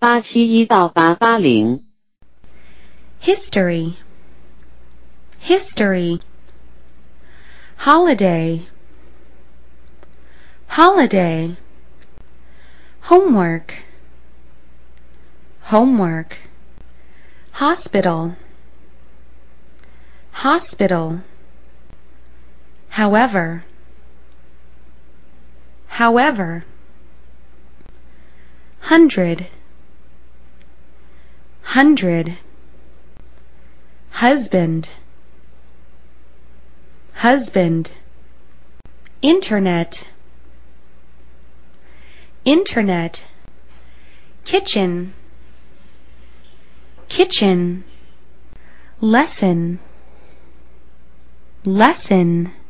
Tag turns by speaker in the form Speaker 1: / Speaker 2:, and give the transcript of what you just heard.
Speaker 1: 871到880。
Speaker 2: History, history. Holiday, holiday. Homework, homework. Hospital, hospital. However, however. Hundred, hundred. Husband, husband. Internet, internet. Kitchen, kitchen. Lesson, lesson.